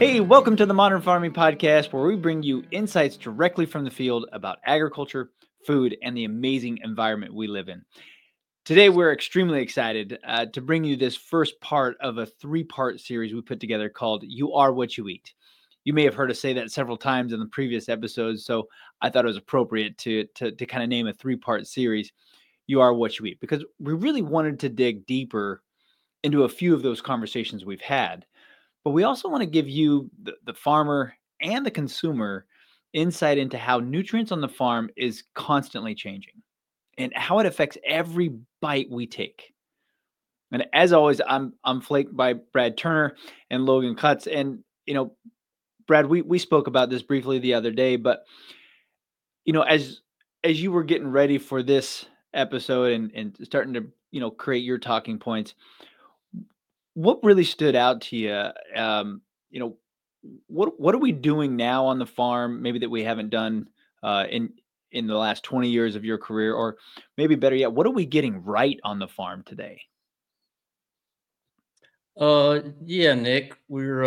Hey, welcome to the Modern Farming Podcast, where we bring you insights directly from the field about agriculture, food, and the amazing environment we live in. Today, we're extremely excited to bring you this first part of a three-part series we put together called You Are What You Eat. You may have heard us say that several times in the previous episodes, so I thought it was appropriate to kind of name a three-part series, You Are What You Eat, because we really wanted to dig deeper into a few of those conversations we've had. But we also want to give you, the farmer and the consumer, insight into how nutrients on the farm is constantly changing and how it affects every bite we take. And as always, I'm flanked by Brad Turner and Logan Cutts. And Brad, we spoke about this briefly the other day, but as you were getting ready for this episode and starting to create your talking points, what really stood out to you? You know, what are we doing now on the farm, maybe that we haven't done in the last 20 years of your career, or maybe better yet, what are we getting right on the farm today? Yeah, Nick, we're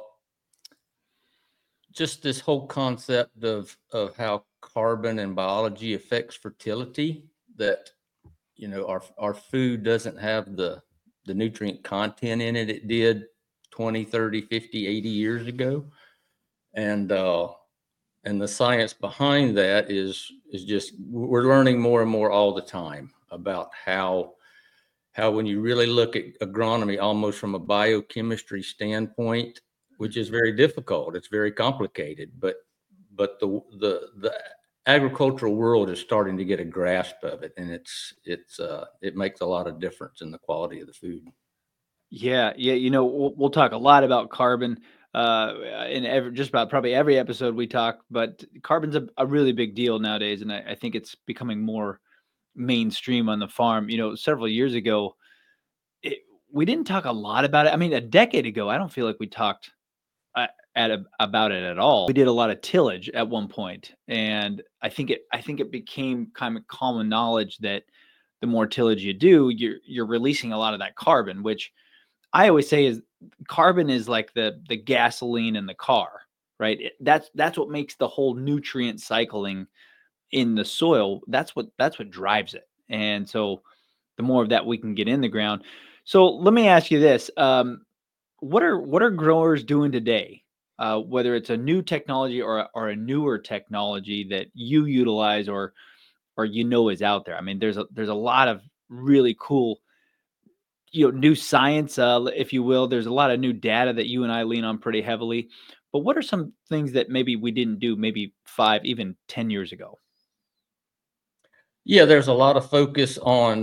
just this whole concept of how carbon and biology affects fertility. That our food doesn't have the nutrient content in it did 20, 30, 50, 80 years ago, and uh, and the science behind that is just we're learning more and more all the time about how when you really look at agronomy almost from a biochemistry standpoint, which is very difficult, it's very complicated, but the agricultural world is starting to get a grasp of it, and it makes a lot of difference in the quality of the food. Yeah, yeah. We'll talk a lot about carbon in just about probably every episode we talk, but carbon's a really big deal nowadays, and I think it's becoming more mainstream on the farm. Several years ago, it, we didn't talk a lot about it. I mean, a decade ago, I don't feel like we talked uh, about it at all. We did a lot of tillage at one point, and I think it became kind of common knowledge that the more tillage you do, you're releasing a lot of that carbon, which I always say is carbon is like the gasoline in the car, right? That's what makes the whole nutrient cycling in the soil. That's what drives it. And so the more of that we can get in the ground. So let me ask you this: what are growers doing today? Whether it's a new technology or a newer technology that you utilize or is out there. I mean, there's a lot of really cool new science, if you will. There's a lot of new data that you and I lean on pretty heavily. But what are some things that maybe we didn't do maybe 5, even 10 years ago? Yeah, there's a lot of focus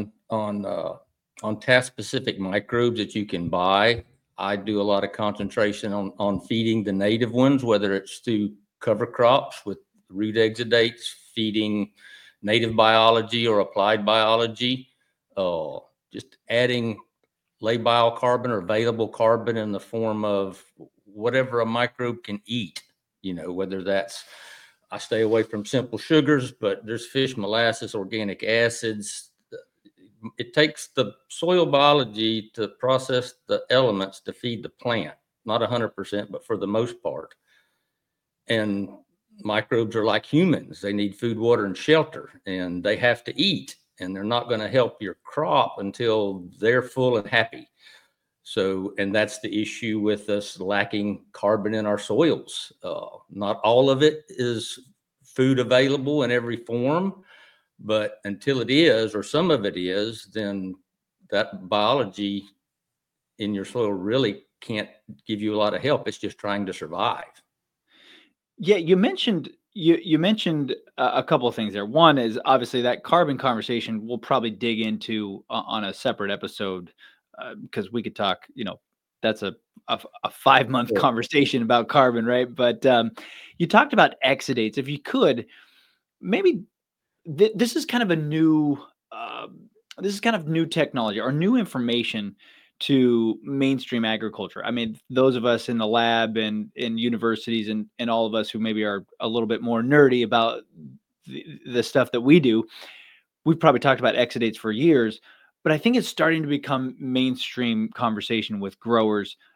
on task specific microbes that you can buy. I do a lot of concentration on feeding the native ones, whether it's through cover crops with root exudates, feeding native biology or applied biology, uh, just adding labile carbon or available carbon in the form of whatever a microbe can eat, whether that's I stay away from simple sugars, but there's fish molasses, organic acids. It takes the soil biology to process the elements to feed the plant, not 100%, but for the most part. And microbes are like humans. They need food, water, and shelter, and they have to eat. And they're not going to help your crop until they're full and happy. So, and that's the issue with us lacking carbon in our soils. Not all of it is food available in every form, but until it is, or some of it is, then that biology in your soil really can't give you a lot of help. It's just trying to survive. Yeah, you mentioned a couple of things there. One is obviously that carbon conversation we'll probably dig into on a separate episode, because we could talk. That's a 5 month Sure. conversation about carbon, right? But you talked about exudates. If you could, maybe this is kind of a new this is kind of new technology or new information to mainstream agriculture. I mean, those of us in the lab and in universities and all of us who maybe are a little bit more nerdy about the stuff that we do, we've probably talked about exudates for years, but I think it's starting to become mainstream conversation with growers.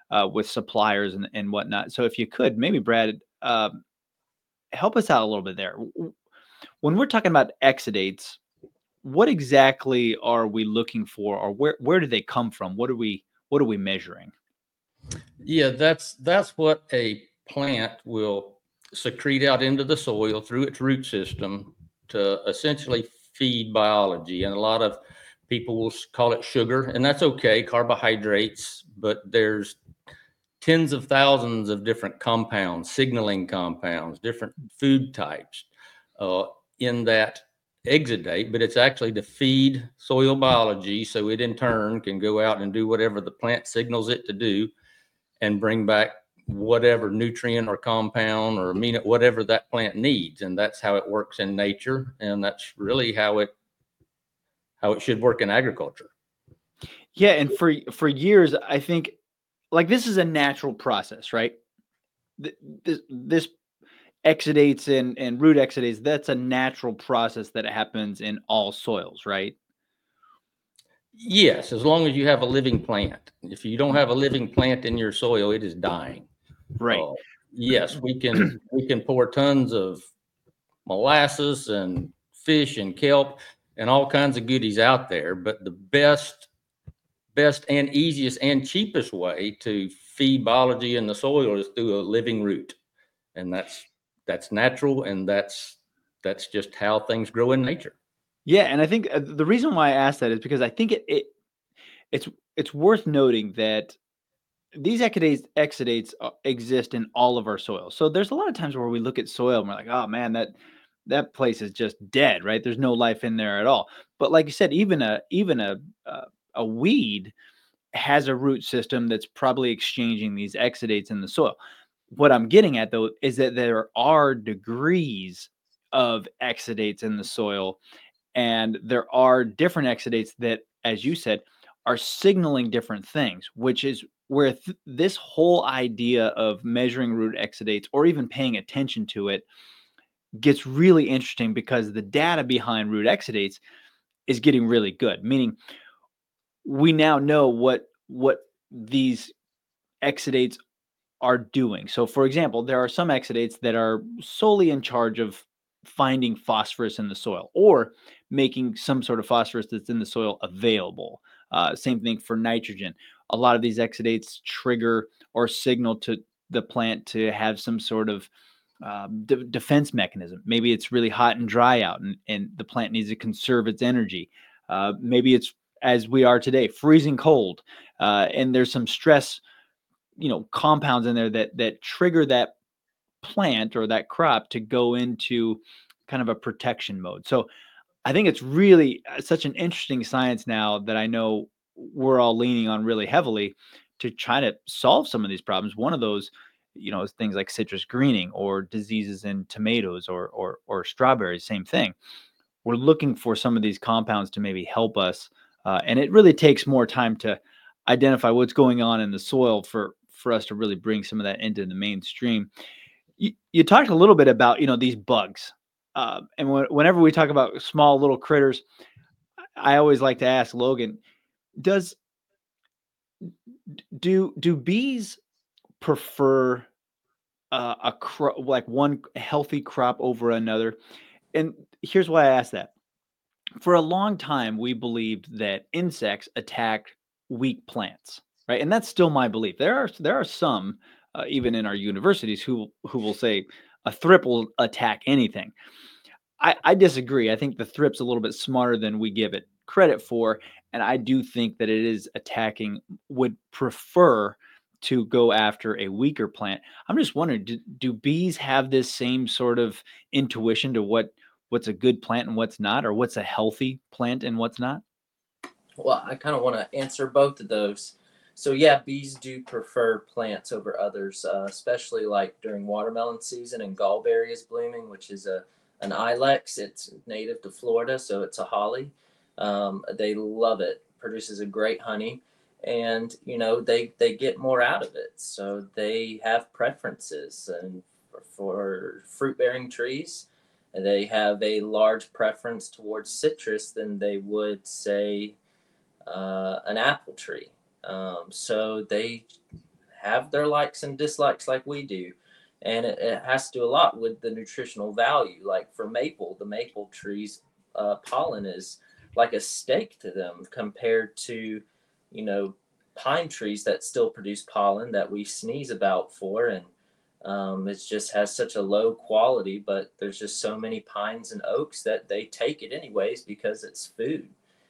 with suppliers and whatnot. So if you could, maybe Brad, help us out a little bit there. When we're talking about exudates, what exactly are we looking for, or where do they come from? What are we measuring? Yeah, that's what a plant will secrete out into the soil through its root system to essentially feed biology. And a lot of people will call it sugar, and that's okay, carbohydrates, but there's tens of thousands of different compounds, signaling compounds, different food types uh, in that exudate, but it's actually to feed soil biology so it in turn can go out and do whatever the plant signals it to do and bring back whatever nutrient or compound or amino, whatever that plant needs. And that's how it works in nature. And that's really how it should work in agriculture. Yeah, and for years, I think like this is a natural process, right? This exudates and root exudates, that's a natural process that happens in all soils, right? Yes, as long as you have a living plant. If you don't have a living plant in your soil, it is dying. Right. Uh, yes, we can pour tons of molasses and fish and kelp and all kinds of goodies out there, but the best and easiest and cheapest way to feed biology in the soil is through a living root, and that's natural, and that's just how things grow in nature. Yeah, and I think the reason why I asked that is because I think it's it's worth noting that these exudates exist in all of our soil. So there's a lot of times where we look at soil and we're like, oh man, that place is just dead, right? There's no life in there at all. But like you said, even a weed has a root system that's probably exchanging these exudates in the soil. What I'm getting at though is that there are degrees of exudates in the soil, and there are different exudates that, as you said, are signaling different things, which is where this whole idea of measuring root exudates or even paying attention to it gets really interesting, because the data behind root exudates is getting really good. Meaning, we now know what these exudates are doing. So, for example, there are some exudates that are solely in charge of finding phosphorus in the soil or making some sort of phosphorus that's in the soil available. Same thing for nitrogen. A lot of these exudates trigger or signal to the plant to have some sort of defense mechanism. Maybe it's really hot and dry out, and the plant needs to conserve its energy. Maybe it's, as we are today, freezing cold, and there's some stress, compounds in there that trigger that plant or that crop to go into kind of a protection mode. So I think it's really such an interesting science now that I know we're all leaning on really heavily to try to solve some of these problems. One of those, is things like citrus greening or diseases in tomatoes or strawberries. Same thing. We're looking for some of these compounds to maybe help us, and it really takes more time to identify what's going on in the soil for us to really bring some of that into the mainstream. You talked a little bit about these bugs, and whenever we talk about small little critters, I always like to ask Logan, does do bees prefer a crop, like one healthy crop over another? And here's why I ask that. For a long time, we believed that insects attack weak plants, right? And that's still my belief. There are some, even in our universities, who will say a thrip will attack anything. I disagree. I think the thrip's a little bit smarter than we give it credit for, and I do think that it is attacking, would prefer to go after a weaker plant. I'm just wondering, do bees have this same sort of intuition to what's a good plant and what's not, or what's a healthy plant and what's not? Well, I kind of want to answer both of those. So yeah, bees do prefer plants over others, especially like during watermelon season and gallberry is blooming, which is an ilex. It's native to Florida, so it's a holly. They love it. Produces a great honey, and they get more out of it. So they have preferences, and for fruit bearing trees, they have a large preference towards citrus than they would say an apple tree. So they have their likes and dislikes like we do. And it has to do a lot with the nutritional value. Like for maple, the maple trees, pollen is like a steak to them compared to, you know, pine trees that still produce pollen that we sneeze about for. And it just has such a low quality, but there's just so many pines and oaks that they take it anyways because it's food.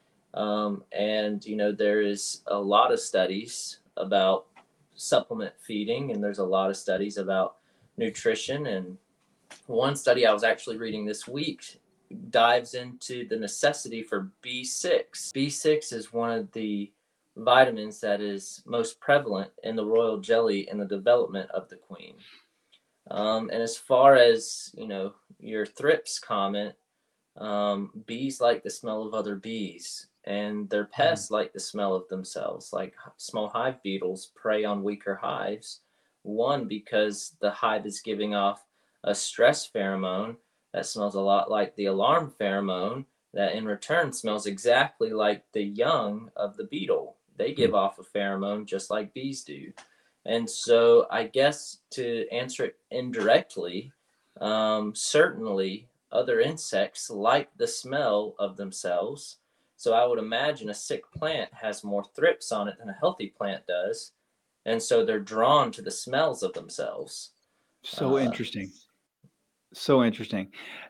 And, you know, there is a lot of studies about supplement feeding, and there's a lot of studies about nutrition. And one study I was actually reading this week dives into the necessity for B6. B6 is one of the vitamins that is most prevalent in the royal jelly in the development of the queen. And as far as, you know, your thrips comment, bees like the smell of other bees, and their pests like the smell of themselves. Like small hive beetles prey on weaker hives. One, because the hive is giving off a stress pheromone that smells a lot like the alarm pheromone, that in return smells exactly like the young of the beetle. They give off a pheromone just like bees do. And so I guess to answer it indirectly, certainly other insects like the smell of themselves. So I would imagine a sick plant has more thrips on it than a healthy plant does. And so they're drawn to the smells of themselves. So interesting. So interesting.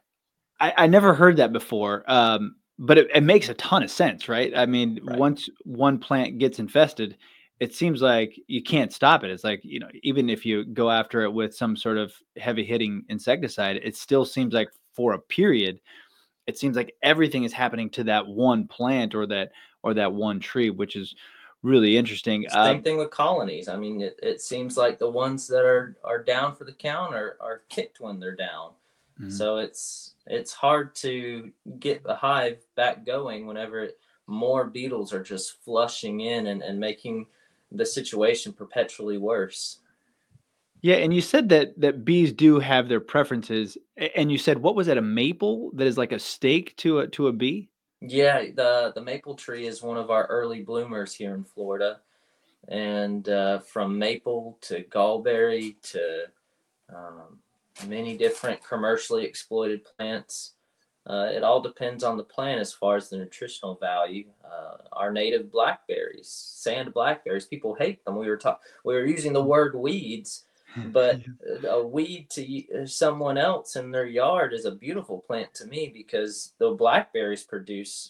I never heard that before. But it makes a ton of sense, right? I mean, Right. once one plant gets infested, it seems like you can't stop it. It's like, you know, even if you go after it with some sort of heavy hitting insecticide, it still seems like for a period, it seems like everything is happening to that one plant or that one tree, which is really interesting. Same thing with colonies. I mean, it seems like the ones that are down for the count are kicked when they're down. So it's hard to get the hive back going whenever more beetles are just flushing in and making the situation perpetually worse. Yeah, and you said that bees do have their preferences, and you said what was it? A maple that is like a steak to a bee? Yeah, the maple tree is one of our early bloomers here in Florida, and from maple to gallberry to um, many different commercially exploited plants. It all depends on the plant as far as the nutritional value. Our native blackberries, sand blackberries, people hate them. We were using the word weeds, but a weed to someone else in their yard is a beautiful plant to me because the blackberries produce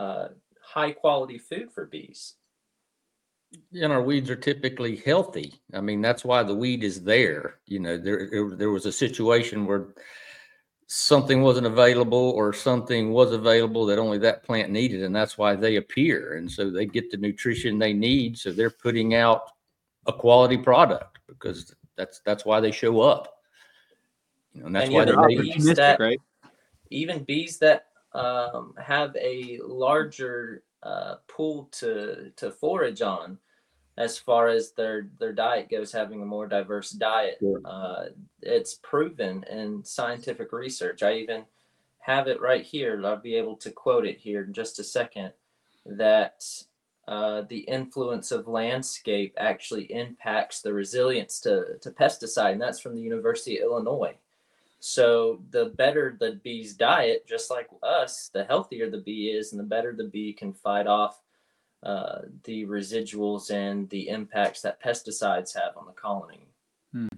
high quality food for bees. And our weeds are typically healthy. I mean, that's why the weed is there. You know, there was a situation where something wasn't available or something was available that only that plant needed, and that's why they appear. And so they get the nutrition they need. So they're putting out a quality product because that's why they show up. You know, and that's And why They're they're native. opportunistic, right? Even bees that have a larger pool to forage on, as far as their diet goes, having a more diverse diet. Sure. It's proven in scientific research. I even have it right here. I'll be able to quote it here in just a second. That the influence of landscape actually impacts the resilience to pesticide, and that's from the University of Illinois. So the better the bee's diet, just like us, the healthier the bee is, and the better the bee can fight off the residuals and the impacts that pesticides have on the colony. Hmm.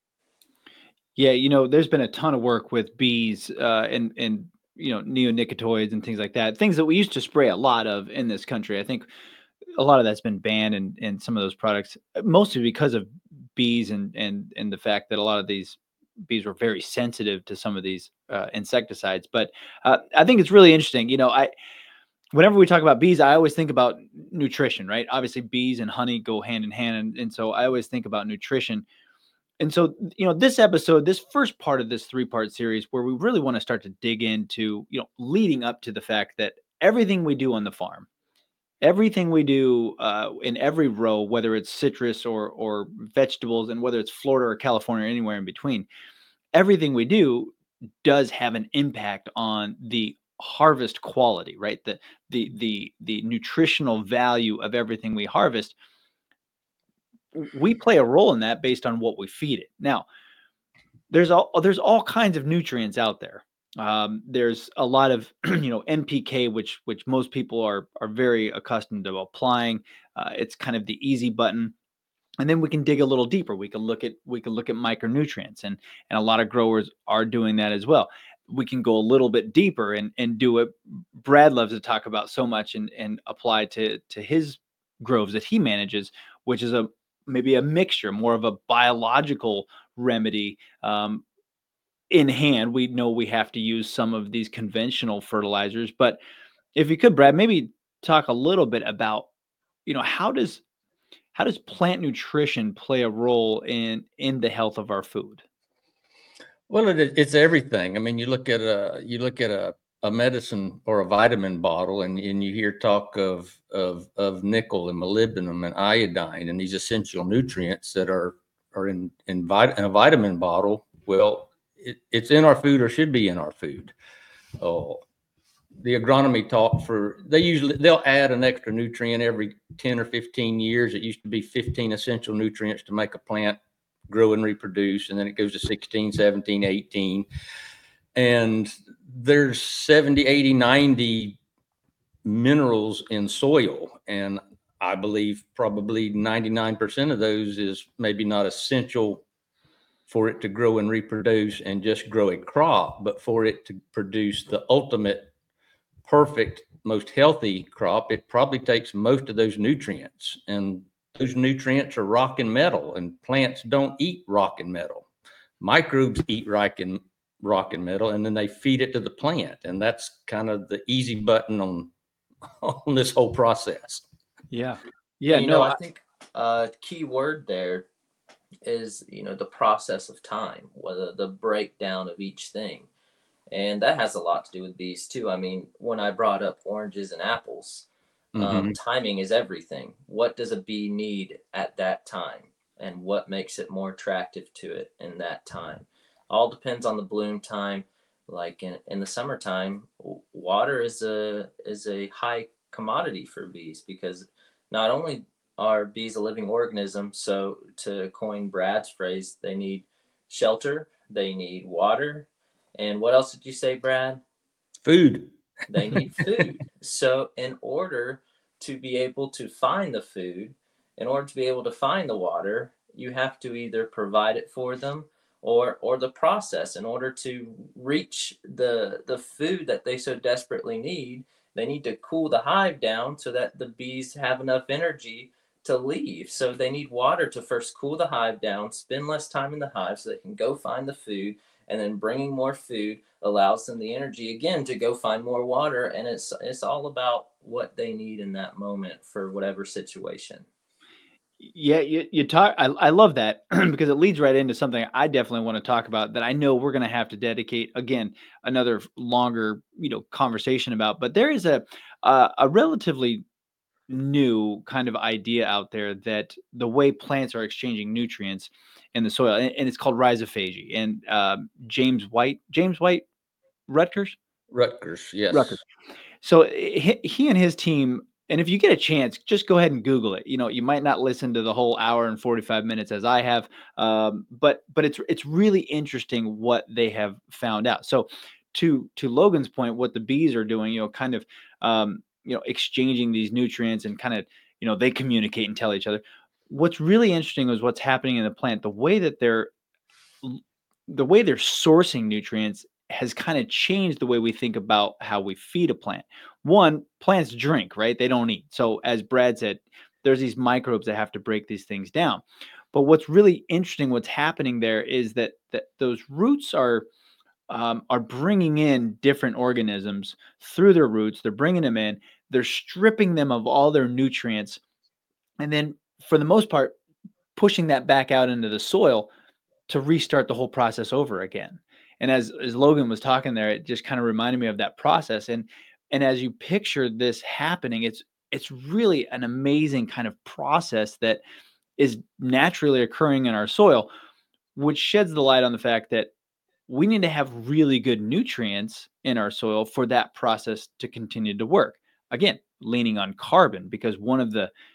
Yeah, you know, there's been a ton of work with bees and you know neonicotinoids and things like that. Things that we used to spray a lot of in this country. I think a lot of that's been banned and some of those products, mostly because of bees and the fact that a lot of these bees were very sensitive to some of these insecticides. But I think it's really interesting. You know, I whenever we talk about bees, I always think about nutrition, right? Obviously, bees and honey go hand in hand, and so I always think about nutrition. And so, you know, this episode, this first part of this three-part series, where we really want to start to dig into, you know, leading up to the fact that everything we do on the farm, everything we do in every row, whether it's citrus or vegetables, and whether it's Florida or California or anywhere in between, everything we do does have an impact on the harvest quality, right? The nutritional value of everything we harvest. we play a role in that based on what we feed it. Now, there's all kinds of nutrients out there. There's a lot of NPK, which most people are very accustomed to applying. It's kind of the easy button, and then we can dig a little deeper. We can look at micronutrients, and a lot of growers are doing that as well. We can go a little bit deeper and do what Brad loves to talk about so much and apply to his groves that he manages, which is maybe a mixture, more of a biological remedy. In hand, we know we have to use some of these conventional fertilizers, but if you could, Brad, maybe talk a little bit about, how does plant nutrition play a role in the health of our food? Well, it's everything. I mean, you look at a medicine or a vitamin bottle, and you hear talk of nickel and molybdenum and iodine and these essential nutrients that are in a vitamin bottle. Well, it's in our food, or should be in our food. Oh, the agronomy they'll add an extra nutrient every 10 or 15 years. It used to be 15 essential nutrients to make a plant grow and reproduce, and then it goes to 16, 17, 18. And there's 70, 80, 90 minerals in soil. And I believe probably 99% of those is maybe not essential for it to grow and reproduce and just grow a crop, but for it to produce the ultimate perfect, most healthy crop, it probably takes most of those nutrients. And those nutrients are rock and metal, and plants don't eat rock and metal. Microbes eat rock and metal, and then they feed it to the plant. And that's kind of the easy button on this whole process. Yeah. I think key word there is, the process of time, whether the breakdown of each thing. And that has a lot to do with bees too. I mean, when I brought up oranges and apples, timing is everything. What does a bee need at that time? And what makes it more attractive to it in that time? All depends on the bloom time. Like in the summertime, water is a high commodity for bees, because not only are bees a living organism, so to coin Brad's phrase, they need shelter, they need water, and what else did you say, Brad? Food. They need food. So in order to be able to find the food, in order to be able to find the water, you have to either provide it for them, or the process. In order to reach the food that they so desperately need, they need to cool the hive down so that the bees have enough energy to leave. So they need water to first cool the hive down, spend less time in the hive so they can go find the food, and then bringing more food allows them the energy again to go find more water. And it's all about what they need in that moment for whatever situation. Yeah, you talk. I love that because it leads right into something I definitely want to talk about that I know we're going to have to dedicate again another longer conversation about. But there is a relatively new kind of idea out there that the way plants are exchanging nutrients in the soil, and it's called rhizophagy. And James White, Rutgers, Yes. Rutgers. So he and his team, and if you get a chance, just go ahead and Google it. You might not listen to the whole hour and 45 minutes as I have, but it's really interesting what they have found out. So to Logan's point, what the bees are doing, kind of exchanging these nutrients, and kind of they communicate and tell each other. What's really interesting is what's happening in the plant. The way they're sourcing nutrients has kind of changed the way we think about how we feed a plant. One, plants drink, right? They don't eat. So as Brad said, there's these microbes that have to break these things down. But what's really interesting, what's happening there is that those roots are bringing in different organisms through their roots. They're bringing them in. They're stripping them of all their nutrients, and then for the most part, pushing that back out into the soil to restart the whole process over again. And as Logan was talking there, it just kind of reminded me of that process. And as you picture this happening, it's really an amazing kind of process that is naturally occurring in our soil, which sheds the light on the fact that we need to have really good nutrients in our soil for that process to continue to work. Again, leaning on carbon, because one of the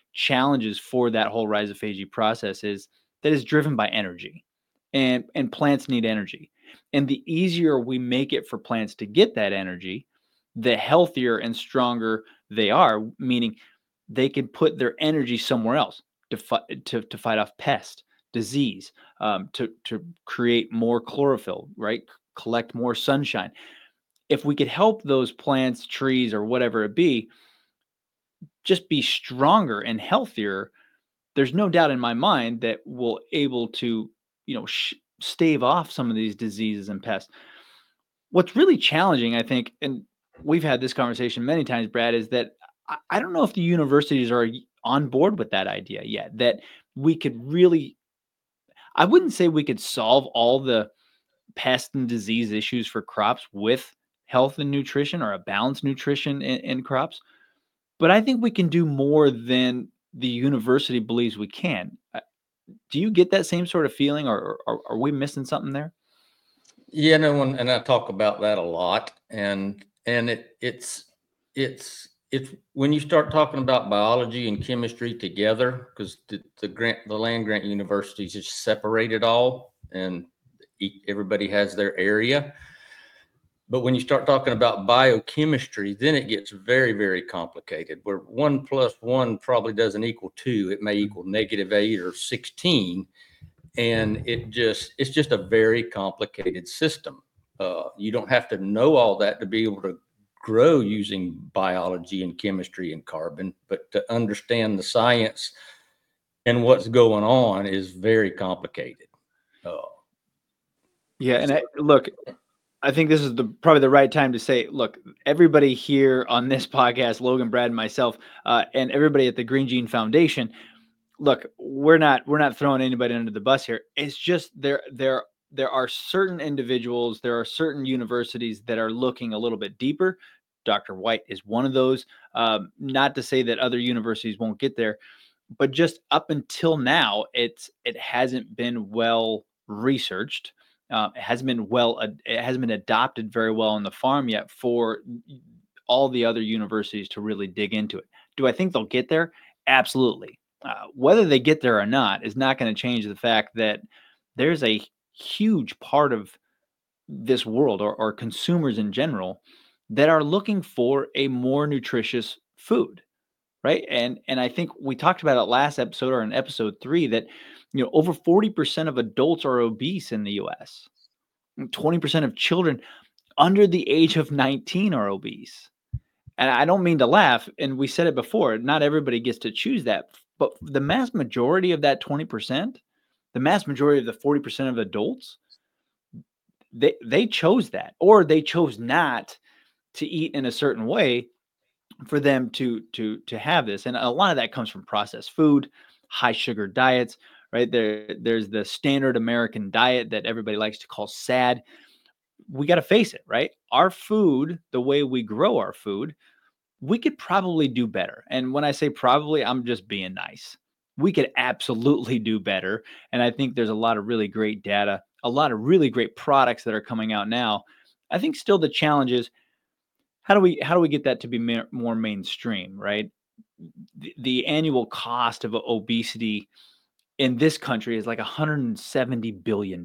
challenges for that whole rhizophagy process is that is driven by energy, and plants need energy. And the easier we make it for plants to get that energy, the healthier and stronger they are, meaning they can put their energy somewhere else to fight off pest, disease, to create more chlorophyll, right? Collect more sunshine. If we could help those plants, trees, or whatever it be, just be stronger and healthier, there's no doubt in my mind that we'll able to, stave off some of these diseases and pests. What's really challenging, I think, and we've had this conversation many times, Brad, is that I don't know if the universities are on board with that idea yet, that we could really, I wouldn't say we could solve all the pest and disease issues for crops with health and nutrition or a balanced nutrition in crops, but I think we can do more than the university believes we can. Do you get that same sort of feeling, or are we missing something there? Yeah, no, and I talk about that a lot, and it's when you start talking about biology and chemistry together, because the land grant universities just separate it all, and everybody has their area. But when you start talking about biochemistry, then it gets very, very complicated, where 1 + 1 probably doesn't equal 2. It may equal -8 or 16. And it's just a very complicated system. You don't have to know all that to be able to grow using biology and chemistry and carbon, but to understand the science and what's going on is very complicated. Yeah, and look, I think this is probably the right time to say, look, everybody here on this podcast, Logan, Brad, and myself, and everybody at the Green Gene Foundation, look, we're not throwing anybody under the bus here. It's just there are certain individuals, there are certain universities that are looking a little bit deeper. Dr. White is one of those. Not to say that other universities won't get there, but just up until now, it hasn't been well researched. It hasn't been adopted very well on the farm yet for all the other universities to really dig into it. Do I think they'll get there? Absolutely. Whether they get there or not is not going to change the fact that there's a huge part of this world, or consumers in general, that are looking for a more nutritious food, right? And I think we talked about it last episode, or in episode 3, that over 40% of adults are obese in the US. 20% of children under the age of 19 are obese. And I don't mean to laugh, and we said it before, not everybody gets to choose that, but the mass majority of that 20%, the mass majority of the 40% of adults, they chose that, or they chose not to eat in a certain way for them to have this. And a lot of that comes from processed food, high sugar diets, right? There's the standard American diet that everybody likes to call SAD. We got to face it, right? Our food, the way we grow our food, we could probably do better. And when I say probably, I'm just being nice. We could absolutely do better. And I think there's a lot of really great data, a lot of really great products that are coming out now. I think still the challenge is, how do we get that to be more mainstream, right? The annual cost of obesity in this country is like $170 billion.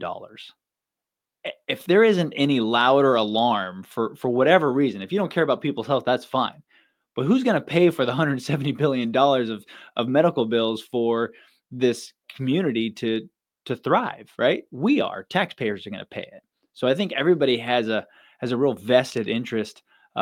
If there isn't any louder alarm for whatever reason, if you don't care about people's health, that's fine. But who's going to pay for the $170 billion of medical bills for this community to thrive, right? We are. Taxpayers are going to pay it. So I think everybody has a real vested interest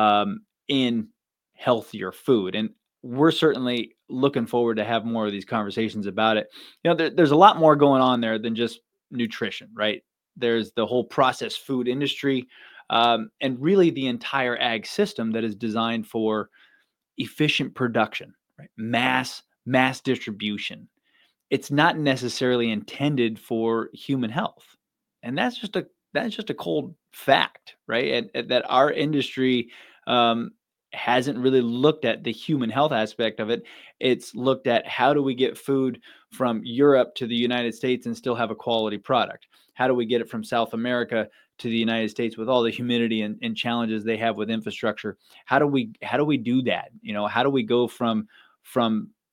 in healthier food. And we're certainly looking forward to have more of these conversations about it. There's a lot more going on there than just nutrition, right? There's the whole processed food industry, and really the entire ag system that is designed for efficient production, right? Mass distribution. It's not necessarily intended for human health, and that's just a cold fact, right? And that our industry hasn't really looked at the human health aspect of it. It's looked at, how do we get food from Europe to the United States and still have a quality product? How do we get it from South America to the United States with all the humidity and challenges they have with infrastructure? How do we do that? How do we go from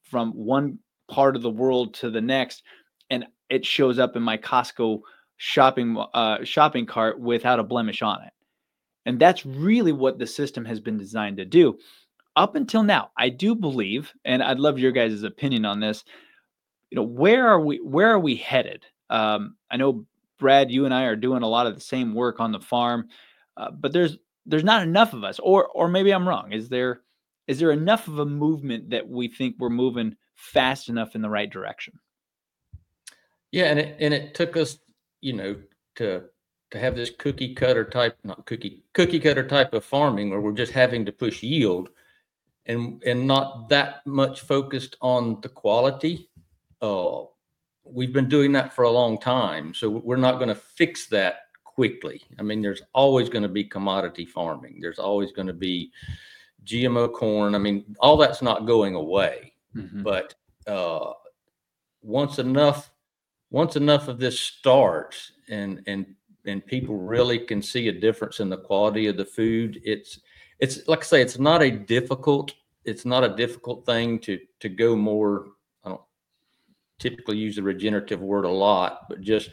from one part of the world to the next, and it shows up in my Costco shopping cart without a blemish on it. And that's really what the system has been designed to do. Up until now, I do believe, and I'd love your guys' opinion on this, where are we headed? I know, Brad, you and I are doing a lot of the same work on the farm, but there's not enough of us, or maybe I'm wrong. Is there enough of a movement that we think we're moving fast enough in the right direction? Yeah, and it took us, to have this cookie cutter type, not cookie cutter type of farming where we're just having to push yield and not that much focused on the quality. We've been doing that for a long time, so we're not going to fix that quickly. I mean, there's always going to be commodity farming. There's always going to be GMO corn. I mean, all that's not going away. Mm-hmm. But once enough of this starts and people really can see a difference in the quality of the food, it's like I say, it's not a difficult thing to go more. I don't typically use the regenerative word a lot, but just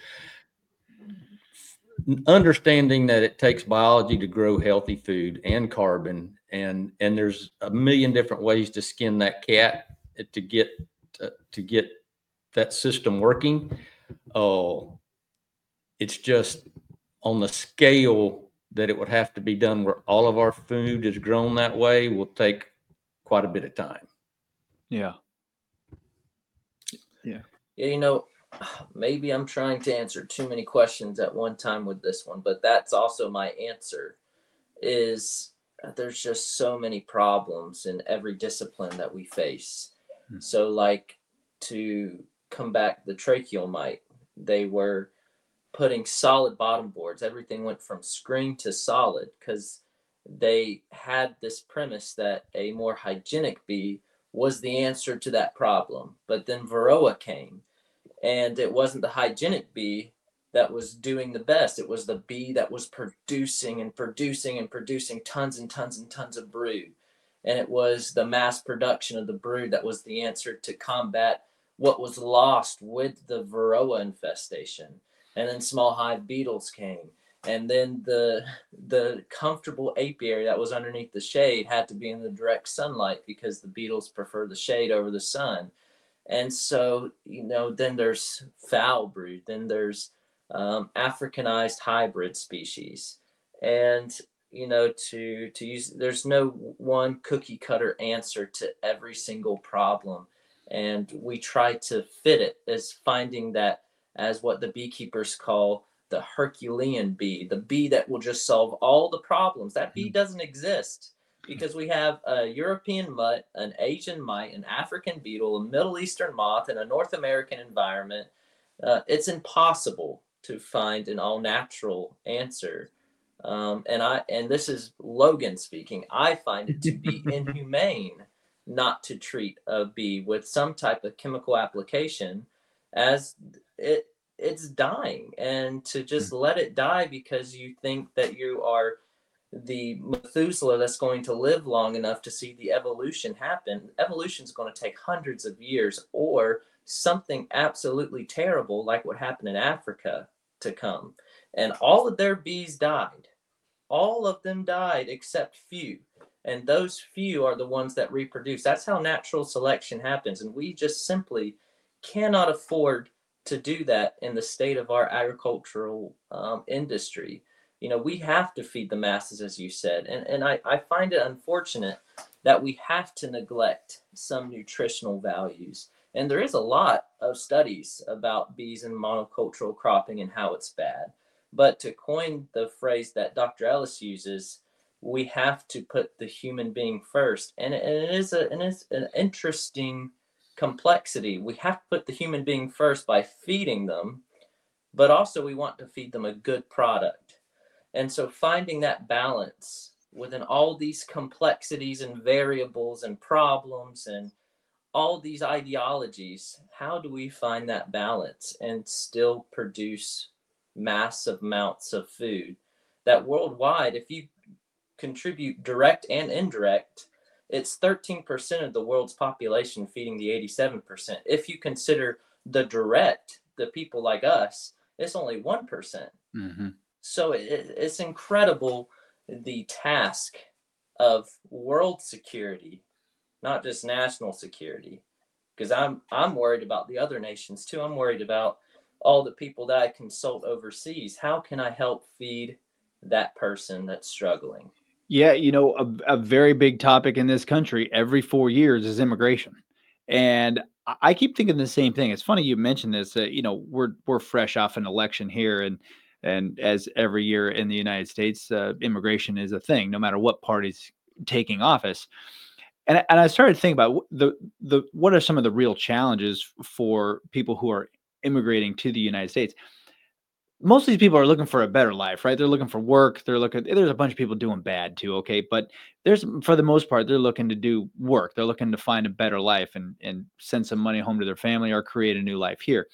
understanding that it takes biology to grow healthy food and carbon, and there's a million different ways to skin that cat to get that system working. It's just on the scale that it would have to be done where all of our food is grown that way will take quite a bit of time. Yeah. Maybe I'm trying to answer too many questions at one time with this one, but that's also my answer, is there's just so many problems in every discipline that we face. Mm-hmm. So like, to combat the tracheal mite, they were putting solid bottom boards. Everything went from screen to solid because they had this premise that a more hygienic bee was the answer to that problem. But then Varroa came, and it wasn't the hygienic bee that was doing the best. It was the bee that was producing and producing and producing tons and tons and tons of brood. And it was the mass production of the brood that was the answer to combat what was lost with the Varroa infestation. And then small hive beetles came. And then the comfortable apiary that was underneath the shade had to be in the direct sunlight because the beetles prefer the shade over the sun. And so, then there's foul brood, then there's Africanized hybrid species. And, to use, there's no one cookie cutter answer to every single problem. And we try to fit it as finding that, as what the beekeepers call the Herculean bee, the bee that will just solve all the problems. That bee doesn't exist, because we have a European mutt, an Asian mite, an African beetle, a Middle Eastern moth, and a North American environment. It's impossible to find an all-natural answer. And this is Logan speaking, I find it to be inhumane not to treat a bee with some type of chemical application, as it's dying, and to just let it die because you think that you are the Methuselah that's going to live long enough to see the evolution happen. Evolution is going to take hundreds of years, or something absolutely terrible like what happened in Africa to come. And all of their bees died. All of them died except few. And those few are the ones that reproduce. That's how natural selection happens. And we just simply cannot afford to do that in the state of our agricultural industry. We have to feed the masses, as you said. And I find it unfortunate that we have to neglect some nutritional values. And there is a lot of studies about bees and monocultural cropping and how it's bad. But to coin the phrase that Dr. Ellis uses, we have to put the human being first. And it is an interesting complexity. We have to put the human being first by feeding them, but also we want to feed them a good product. And so finding that balance within all these complexities and variables and problems and all these ideologies, how do we find that balance and still produce massive amounts of food that worldwide, if you contribute direct and indirect, it's 13% of the world's population feeding the 87%. If you consider the people like us, it's only 1%. Hmm. So it's incredible, the task of world security, not just national security. Because I'm worried about the other nations too. I'm worried about all the people that I consult overseas. How can I help feed that person that's struggling? Yeah, a very big topic in this country every 4 years is immigration. And I keep thinking the same thing. It's funny you mentioned this, that, we're fresh off an election here, and as every year in the United States, immigration is a thing, no matter what party's taking office. And I started thinking about the what are some of the real challenges for people who are immigrating to the United States. Most of these people are looking for a better life, right? They're looking for work. There's a bunch of people doing bad too, okay? But for the most part, they're looking to do work. They're looking to find a better life and send some money home to their family or create a new life here.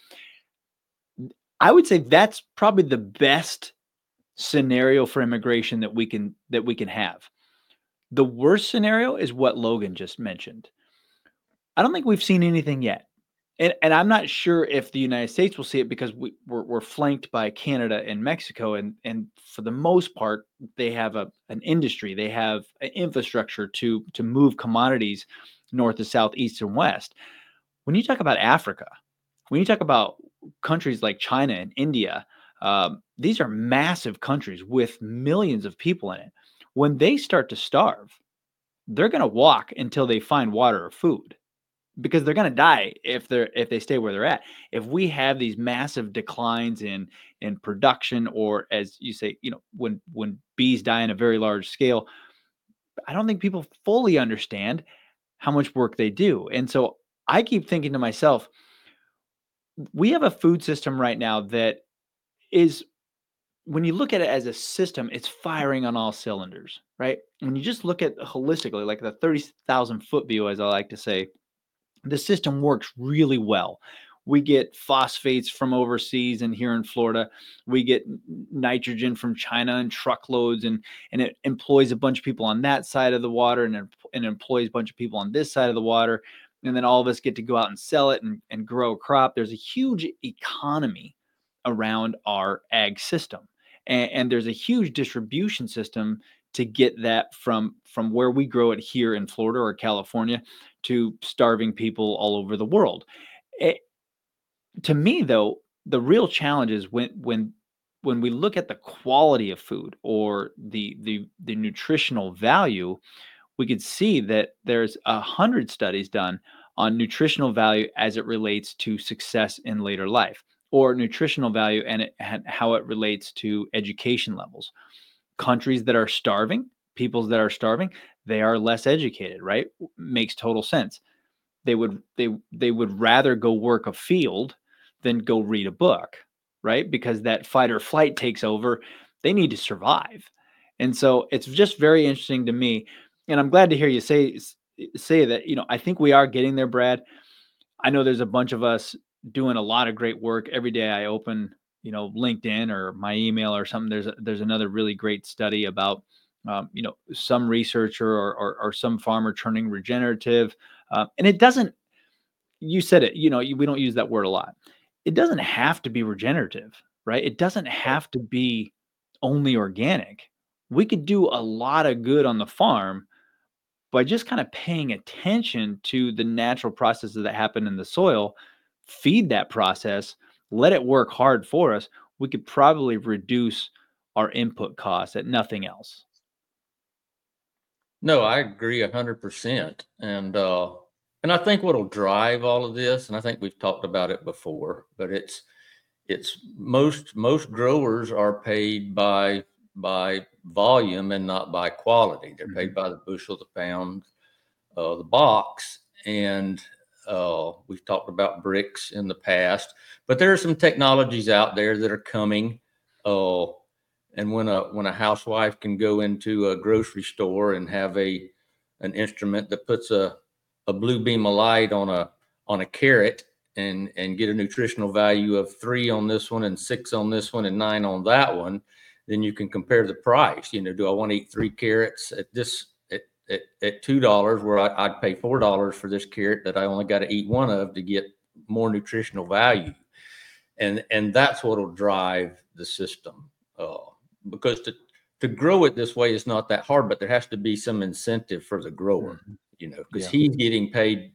I would say that's probably the best scenario for immigration that we can have. The worst scenario is what Logan just mentioned. I don't think we've seen anything yet. And I'm not sure if the United States will see it, because we're flanked by Canada and Mexico, and for the most part, they have an industry, they have an infrastructure to move commodities north to south, east and west. When you talk about Africa, when you talk about countries like China and India, these are massive countries with millions of people in it. When they start to starve, they're going to walk until they find water or food, because they're going to die if they stay where they're at. If we have these massive declines in production, or as you say, when bees die on a very large scale, I don't think people fully understand how much work they do. And so I keep thinking to myself, we have a food system right now that is, when you look at it as a system, it's firing on all cylinders, right? When you just look at holistically, like the 30,000 foot view, as I like to say, the system works really well. We get phosphates from overseas, and here in Florida, we get nitrogen from China in truckloads, and it employs a bunch of people on that side of the water, and employs a bunch of people on this side of the water. And then all of us get to go out and sell it and grow a crop. There's a huge economy around our ag system. And there's a huge distribution system to get that from where we grow it here in Florida or California to starving people all over the world. It, to me, though, the real challenge is when we look at the quality of food, or the nutritional value. We could see that there's 100 studies done on nutritional value as it relates to success in later life, or nutritional value and how it relates to education levels. Countries that are starving, peoples that are starving, they are less educated, right? Makes total sense. They would rather go work a field than go read a book, right? Because that fight or flight takes over. They need to survive. And so it's just very interesting to me. And I'm glad to hear you say that, I think we are getting there, Brad. I know there's a bunch of us doing a lot of great work. Every day I open, LinkedIn or my email or something. There's another really great study about, some researcher or some farmer turning regenerative. And it doesn't, you said it, we don't use that word a lot. It doesn't have to be regenerative, right? It doesn't have to be only organic. We could do a lot of good on the farm by just kind of paying attention to the natural processes that happen in the soil, feed that process, let it work hard for us. We could probably reduce our input costs at nothing else. No, I agree 100%. And I think what'll drive all of this, and I think we've talked about it before, but it's most growers are paid by volume and not by quality. They're paid by the bushel, the pound, the box, and we've talked about bricks in the past. But there are some technologies out there that are coming. And when a housewife can go into a grocery store and have an instrument that puts a blue beam of light on a carrot and get a nutritional value of 3 on this one and 6 on this one and 9 on that one, then you can compare the price. Do I want to eat 3 carrots at at $2, where I'd pay $4 for this carrot that I only got to eat one of to get more nutritional value. And that's what will drive the system. Because to grow it this way is not that hard, but there has to be some incentive for the grower, because he's getting paid.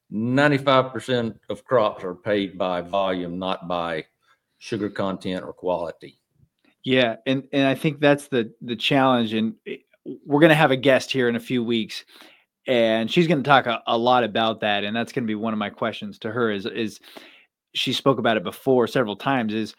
95% of crops are paid by volume, not by sugar content or quality. Yeah, and I think that's the challenge. And we're going to have a guest here in a few weeks, and she's going to talk a lot about that. And that's going to be one of my questions to her. Is she spoke about it before several times? Is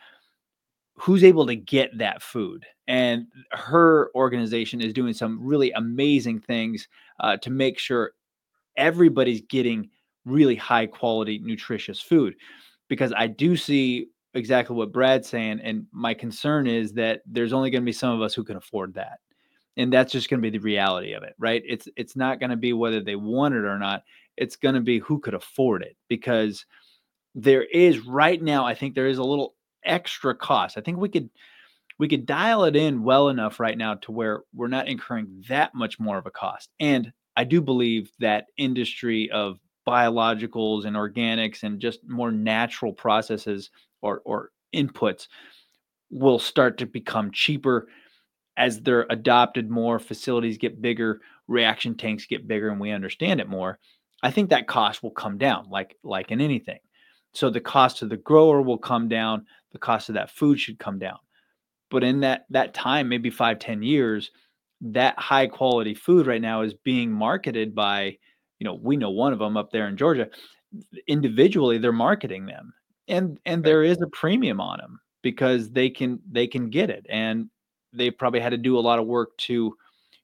who's able to get that food? And her organization is doing some really amazing things to make sure everybody's getting really high quality, nutritious food. Because I do see exactly what Brad's saying. And my concern is that there's only going to be some of us who can afford that. And that's just going to be the reality of it, right? It's not going to be whether they want it or not. It's going to be who could afford it, because there is right now, I think there is a little extra cost. I think we could dial it in well enough right now to where we're not incurring that much more of a cost. And I do believe that industry of biologicals and organics and just more natural processes or inputs will start to become cheaper as they're adopted more, facilities get bigger, reaction tanks get bigger, and we understand it more. I think that cost will come down like in anything. So the cost to the grower will come down, the cost of that food should come down. But in that time, maybe 5-10 years, that high quality food right now is being marketed by, we know one of them up there in Georgia. Individually, they're marketing them, and there is a premium on them because they can get it, and they probably had to do a lot of work to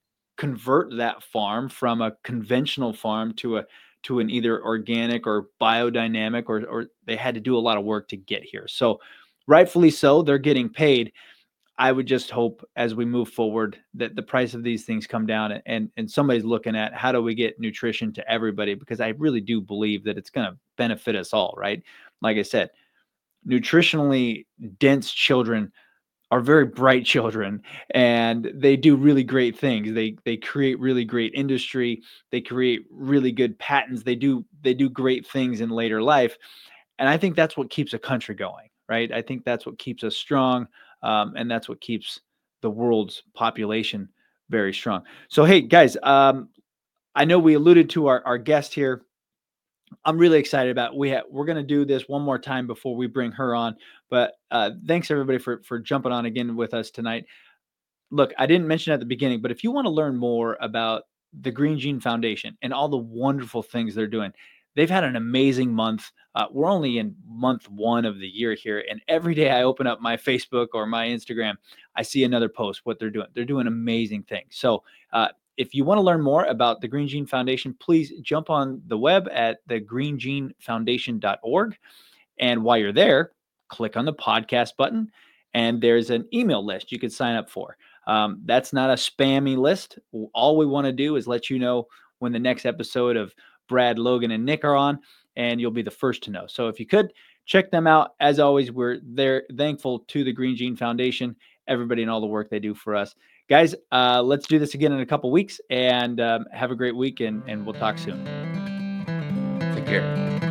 convert that farm from a conventional farm to an either organic or biodynamic, or they had to do a lot of work to get here. So rightfully so, they're getting paid. I would just hope as we move forward that the price of these things come down, and somebody's looking at how do we get nutrition to everybody, because I really do believe that it's going to benefit us all, right? Like I said, nutritionally dense children are very bright children, and they do really great things. They create really great industry. They create really good patents. They do great things in later life. And I think that's what keeps a country going, right? I think that's what keeps us strong. And that's what keeps the world's population very strong. So, hey, guys, I know we alluded to our guest here. I'm really excited about we're going to do this one more time before we bring her on. But thanks everybody for jumping on again with us tonight. Look, I didn't mention at the beginning, but if you want to learn more about the Green Gene Foundation and all the wonderful things they're doing, they've had an amazing month. We're only in month 1 of the year here, and every day I open up my Facebook or my Instagram, I see another post, what they're doing. They're doing amazing things. So if you want to learn more about the Green Gene Foundation, please jump on the web at thegreengenefoundation.org. And while you're there, click on the podcast button, and there's an email list you could sign up for. That's not a spammy list. All we want to do is let you know when the next episode of Brad, Logan, and Nick are on, and you'll be the first to know. So if you could check them out, as always, we're thankful to the Green Gene Foundation, everybody and all the work they do for us. Guys, let's do this again in a couple weeks, and have a great week, and we'll talk soon. Take care.